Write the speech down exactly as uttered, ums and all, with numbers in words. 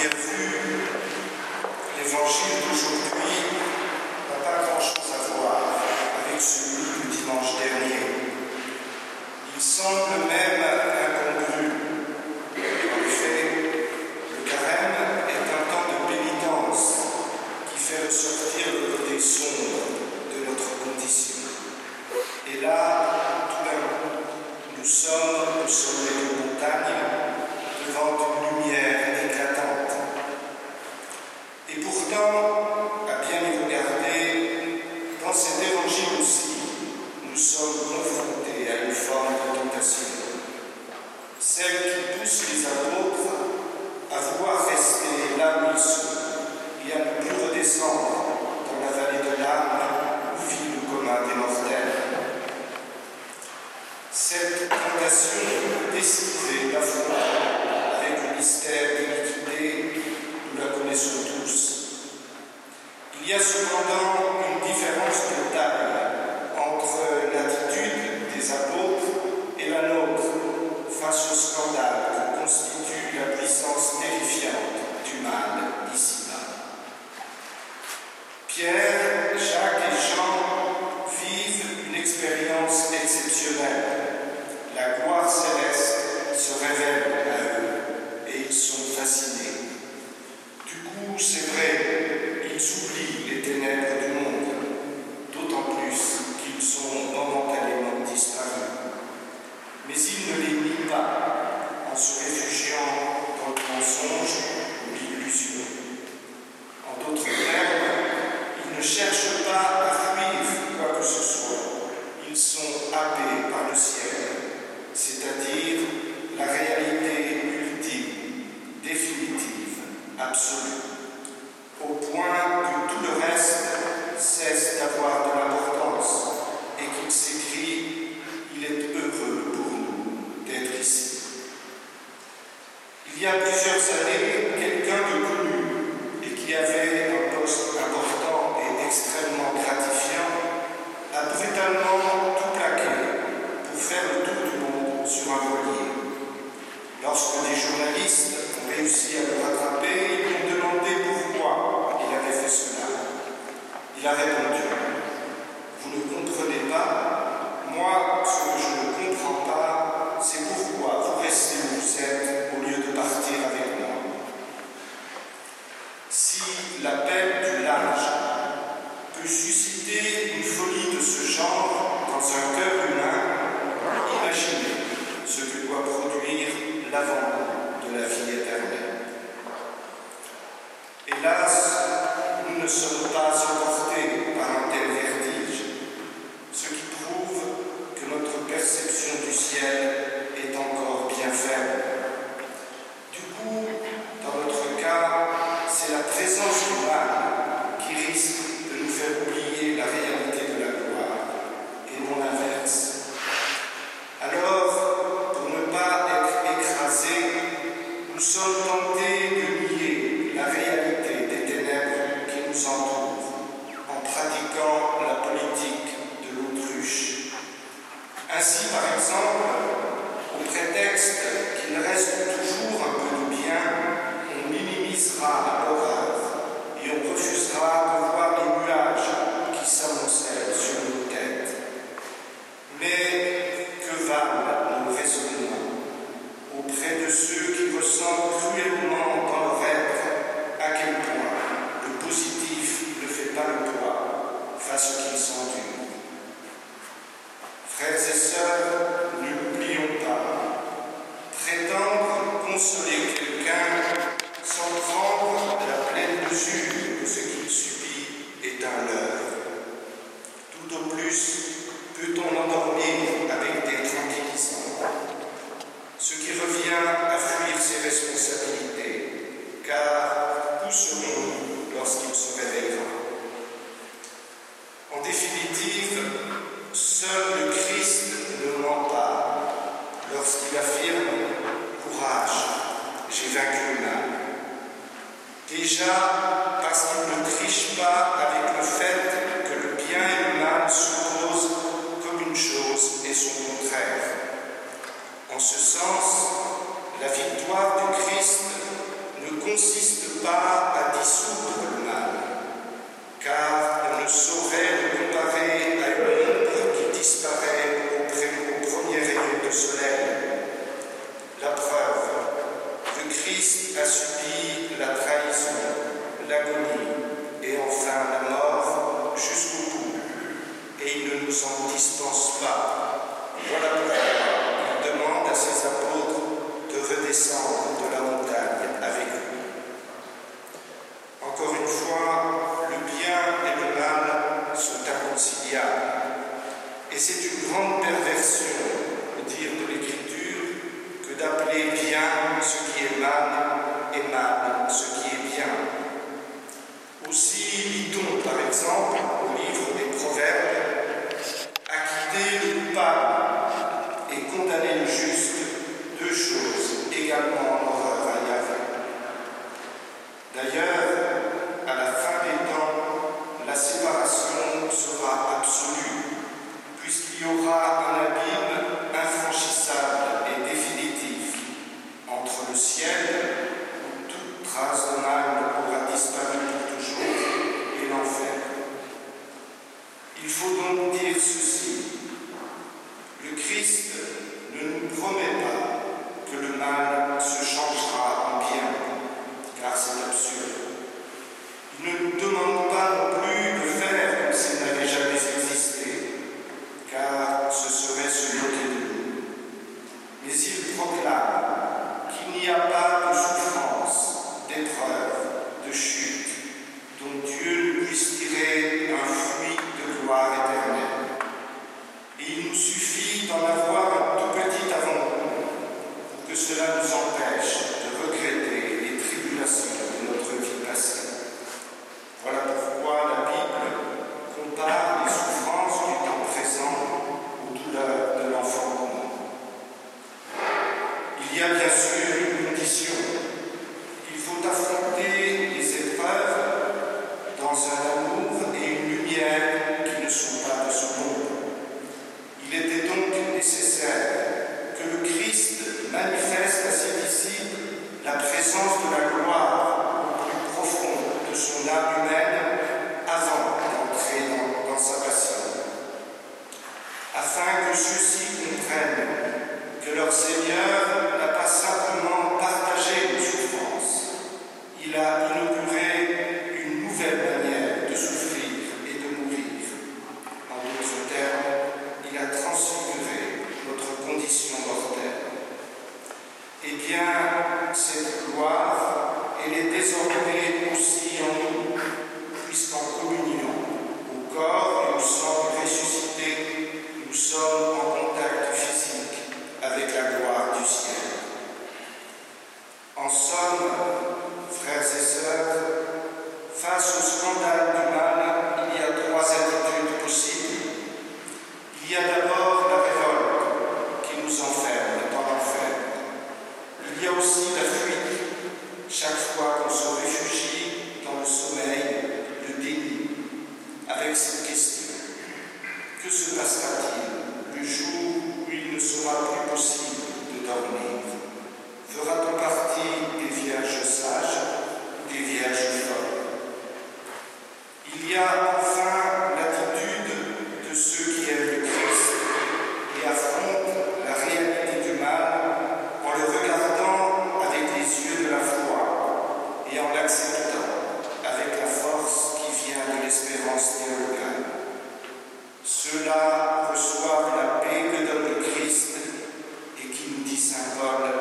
première vue, l'évangile d'aujourd'hui n'a pas grand-chose à voir avec celui du dimanche dernier. Il semble même incongru. En effet, le carême est un temps de pénitence qui fait ressortir le côté sombre de notre condition. Et là, tout d'un coup, nous sommes au sommet de montagne, devant une lumière éclatante. Et pourtant, à bien y regarder, dans cet évangile aussi, nous sommes confrontés à une forme de tentation. Celle qui pousse les apôtres à vouloir rester là où ils sont et à ne plus redescendre dans la vallée de l'âme où vit le commun des mortels. Cette tentation d'esquiver la foi avec le mystère d'iniquité, nous la connaissons tous. Il y a cependant une différence de taille entre l'attitude des apôtres et la nôtre face au scandale que constitue la puissance terrifiante du mal ici-bas. Pierre, Jacques et Jean vivent une expérience exceptionnelle. La gloire céleste se révèle à eux et ils sont fascinés. Du coup, c'est vrai, ils oublient les ténèbres du monde, d'autant plus qu'ils sont momentanément disparus. Mais ils ne les nient pas en se réfugiant dans le mensonge ou l'illusion. En d'autres termes, ils ne cherchent pas à fuir quoi que ce soit. Ils sont happés par le ciel, c'est-à-dire la réalité ultime, définitive, absolue, au point que tout le reste cesse d'avoir de l'importance et qu'il s'écrit « Il est heureux pour nous d'être ici ». Il y a plusieurs années, quelqu'un de connu et qui avait un poste important et extrêmement gratifiant a brutalement tout plaqué pour faire le tour du monde sur un voilier. Lorsque des journalistes ont réussi à le rattraper, ils lui ont demandé pourquoi il avait fait cela. Il a répondu « Vous ne comprenez pas, moi, ce que je ne comprends pas, c'est pourquoi vous restez où vous êtes au lieu de partir avec moi. » Si l'appel du large peut susciter une folie de ce genre dans un cœur humain, imaginez ce que doit produire l'avant de la vie éternelle. Hélas, nous ne sommes pas emportés par un tel vertige, ce qui prouve que notre perception du ciel est encore bien faible. Du coup, dans notre cas, c'est la présence du mal qui risque de nous faire oublier la réalité de la gloire, et non l'inverse. Alors, pour ne pas être écrasés, nous sommes tentés de nier la réalité des ténèbres qui nous entourent, en pratiquant la politique de l'autruche. Ainsi, par exemple, au prétexte qu'il reste toujours un peu de bien, on minimisera l'horreur et on refusera de voir les nuages qui s'amoncellent sur nos têtes. Mais que valent nos raisonnements auprès de ceux qui ressentent cruellement dans leur être à quel point le positif ne fait pas le poids face à ce qu'ils s'endurent. Frères et sœurs, ne l'oublions pas. Prétendre consoler quelqu'un sans prendre la pleine mesure de ce qu'il subit est un leurre. Tout au plus, peut-on l'endormir avec des tranquillisants, ce qui revient à fuir ses responsabilités, car où serons-nous lorsqu'il se réveillera? En définitive, seul le Christ ne ment pas lorsqu'il affirme « Courage, j'ai vaincu le mal ». Déjà parce qu'il ne triche pas avec le fait que le bien et le mal s'opposent comme une chose et son contraire. En ce sens, la victoire du Christ ne consiste Christ a subi la trahison, l'agonie et enfin la mort jusqu'au bout, et il ne nous en dispense pas. Voilà pourquoi il demande à ses apôtres de redescendre de la montagne avec lui. Encore une fois, le bien et le mal sont inconciliables, et c'est une grande perversion, dire de l'Écriture, que d'appeler bien ce qui est mal et mal ce qui est bien. Aussi lit-on par exemple au livre des Proverbes « Acquitter le coupable et condamner le juste, deux choses également en horreur à Yahvé. » D'ailleurs, à la fin des temps, la séparation sera absolue, puisqu'il y aura un abîme infranchissable et définitif entre le ciel, où toute trace de mal aura disparu pour toujours, et l'enfer. Il faut donc dire ceci: le Christ ne nous promet pas que le mal se changera en bien, car c'est absurde. Il ne nous demande pas non plus de faire comme s'il n'avait jamais existé, car ce serait se moquer de nous. Mais il proclame qu'il n'y a pas de souffrance, d'épreuve, de chute, dont Dieu ne puisse tirer un fruit de gloire éternelle. Et il nous suffit d'en avoir un tout petit avant-goût pour que cela nous empêche de regretter les tribulations de notre vie passée. Voilà pourquoi la Bible compare les souffrances du temps présent aux douleurs de l'enfant du monde. Il y a bien sûr une condition. Il faut affronter les épreuves dans un amour et une lumière qui ne sont pas de ce monde. Il était donc nécessaire que le Christ manifeste à ses disciples la présence de la gloire au plus profond de son âme humaine avant d'entrer dans, dans sa passion, afin que ceux-ci comprennent que leur Seigneur n'a pas simplement partagé nos souffrances, il a inauguré une nouvelle manière de souffrir et de mourir. En d'autres termes, il a transfiguré notre condition mortelle. Eh bien, cette gloire, elle est désormais aussi en nous, puisqu'en communion, au corps et au sang ressuscité, nous sommes en contact physique avec la gloire du ciel. En somme, frères et sœurs, face au scandale du mal, il y a trois attitudes possibles. Il y a d'abord la révolte qui nous enferme dans l'enfer. Il y a aussi la fuite, chaque fois qu'on se réfugie dans le sommeil, le déni, avec cette question: que se passera-t-il le jour où il ne sera plus possible de dormir? Fera-t-on partie des vierges sages ou des vierges folles? Il y a enfin l'attitude de ceux qui aiment le Christ et affrontent la réalité du mal en le regardant avec les yeux de la foi et en l'acceptant avec la force qui vient de l'espérance théologale. Ceux-là reçoivent la paix que donne le Christ et qui, nous dit saint Paul,